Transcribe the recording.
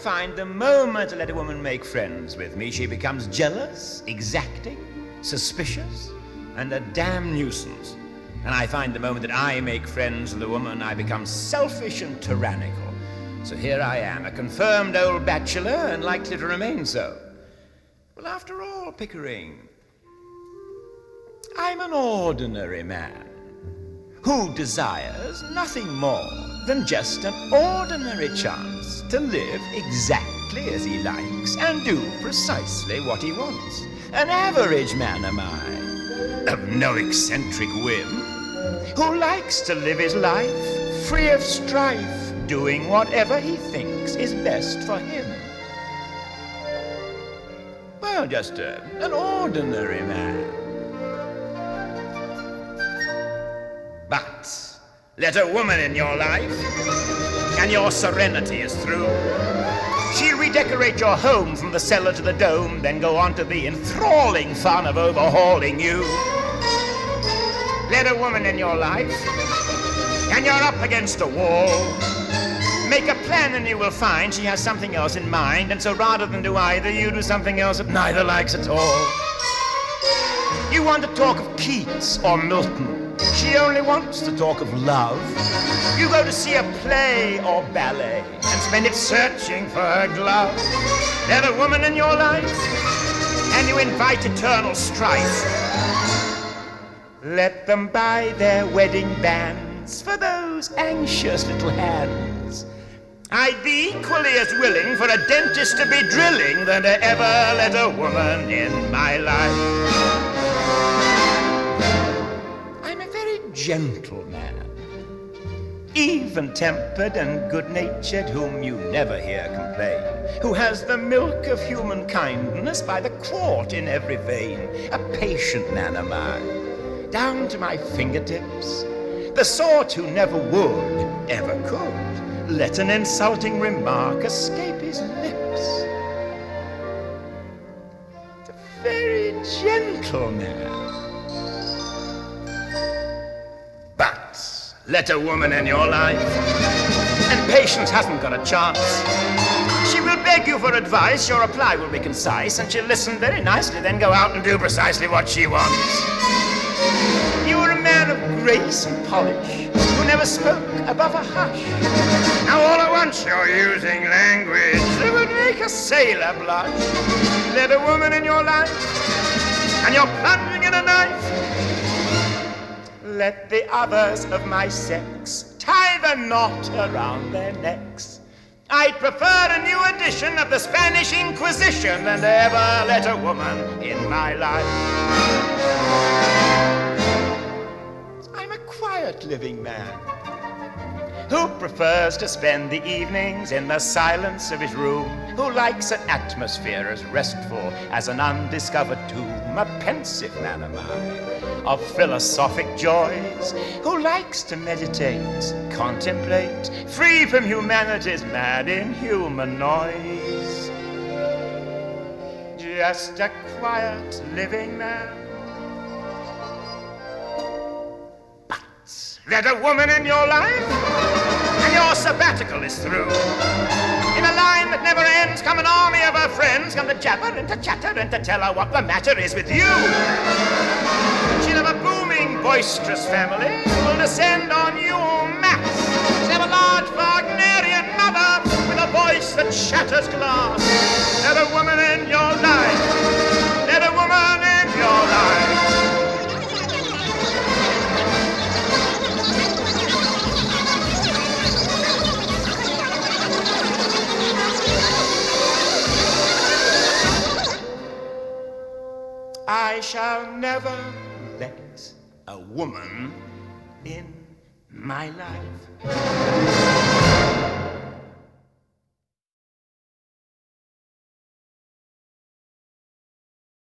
find the moment I let a woman make friends with me, she becomes jealous, exacting, suspicious, and a damn nuisance. And I find the moment that I make friends with a woman, I become selfish and tyrannical. So here I am, a confirmed old bachelor and likely to remain so. Well, after all, Pickering, I'm an ordinary man who desires nothing more than just an ordinary chance to live exactly as he likes and do precisely what he wants. An average man am I, of no eccentric whim, who likes to live his life free of strife, doing whatever he thinks is best for him. Well, just an ordinary man. But let a woman in your life, and your serenity is through. She'll redecorate your home from the cellar to the dome, then go on to the enthralling fun of overhauling you. Let a woman in your life, and you're up against a wall. Make a plan and you will find she has something else in mind, and so rather than do either, you do something else that neither likes at all. You want to talk of Keats or Milton. She only wants to talk of love. You go to see a play or ballet and spend it searching for her glove. Let a woman in your life, and you invite eternal strife. Let them buy their wedding bands for those anxious little hands. I'd be equally as willing for a dentist to be drilling than to ever let a woman in my life. I'm a very gentle man, even-tempered and good-natured, whom you never hear complain, who has the milk of human kindness by the quart in every vein. A patient man am I, down to my fingertips, the sort who never would, ever could, let an insulting remark escape his lips. A very gentle man. But let a woman in your life, and patience hasn't got a chance. She will beg you for advice, your reply will be concise, and she'll listen very nicely, then go out and do precisely what she wants. You are a man of grace and polish, who never spoke above a hush. Now all at once you're using language that would make a sailor blush. Let a woman in your life, and you're plunging in a knife. Let the others of my sex tie the knot around their necks. I'd prefer a new edition of the Spanish Inquisition than to ever let a woman in my life. I'm a quiet living man who prefers to spend the evenings in the silence of his room, who likes an atmosphere as restful as an undiscovered tomb. A pensive man am I, of philosophic joys, who likes to meditate, contemplate, free from humanity's mad inhuman noise. Just a quiet living man. But let a woman in your life, and your sabbatical is through. In a line that never ends, come an army of her friends, come to jabber and to chatter and to tell her what the matter is with you. She'll have a booming, boisterous family who will descend on you en masse. She'll have a large Wagnerian mother with a voice that shatters glass. Let a woman in your life. Let a woman in your life. I shall never let a woman in my life.